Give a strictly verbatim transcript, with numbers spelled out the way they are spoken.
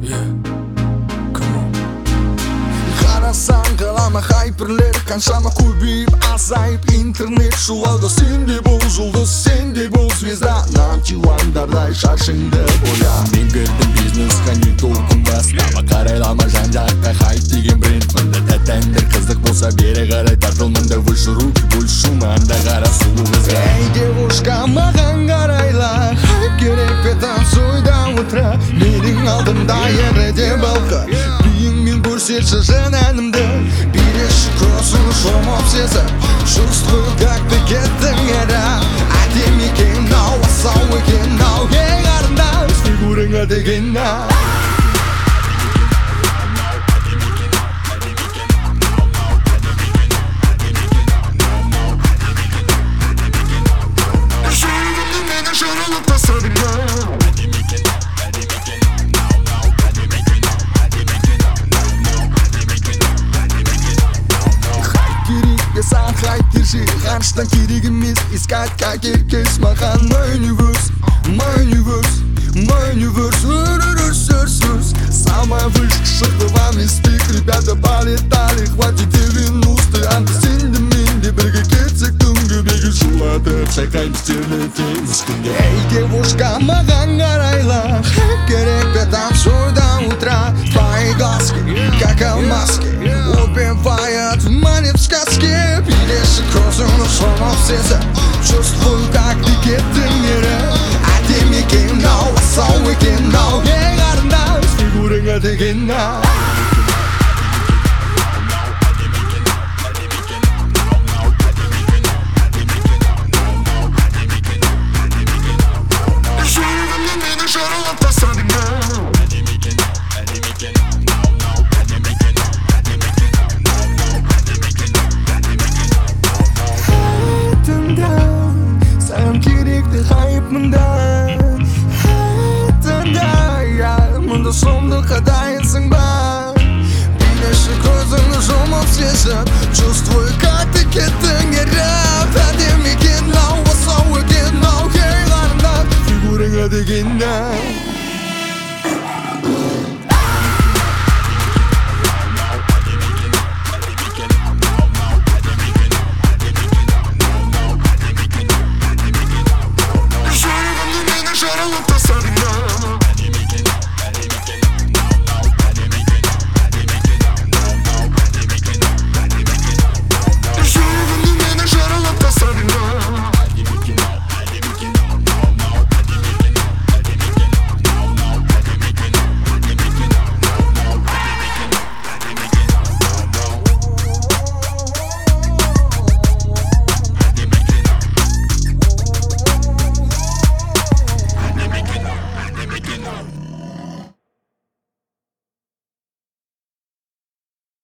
Қарасаң қалама хайперлер қаншама көбейіп азайып интернет шулауда. Сенде бұл жұлдыз, сенде бұл звезда, нантиландардай шашыңды боя. Мен кірдім бизнесқа не толқын бастама, қарайлама жан-жаққа хайп деген бренд. Мында тәтәндір қызық болса бері қарай тартылмында. Выше руки, больше шума, анда қара сұлу қызға. Эй, девушка, маған қарайла, хайп керек пе танцуйда утра. Менің алдымда еріде балқы, биіңмен көрсетші жан әнімді. Береші көзің шомып сезіп, чувствую, как ты кеттің ері. Әдем екен ау, асау екен ау, ең арында фигурыңа деген ау. Сан хайп держи, ғарыштан керек емес искать как еркес маған. Мой универс, мой универс, мой универс, урурурс, урс. Самая вышка шықты вам из спик, ребята полетали, хватит девяностые. Анты сенде менде бірге кетсек түнгі бегі шулатып шайқаймыз терлі теңіз күнде. Эй, девушка, маған қарайла, хайп керек пе танцуйда утра. Твои глазки, как алмазки, убивают, манит в сказке. Береші көзіңді шомып сезіп, чувствую, как ты кеттің ері. Әдем екен ау, асау екен ау, ең арында фигурыңа деген ау. Жүрегімнен мені жаралап тастадың ау. Саған керекті хайп мұнда, мұнда сұмдыққа дайынсың ба? Береші көзіңді жұмып сезіп, чувствую, как ты кеттің еріп. Әдем екен ау, асау екен ау, ең арында фигурыңа деген ау.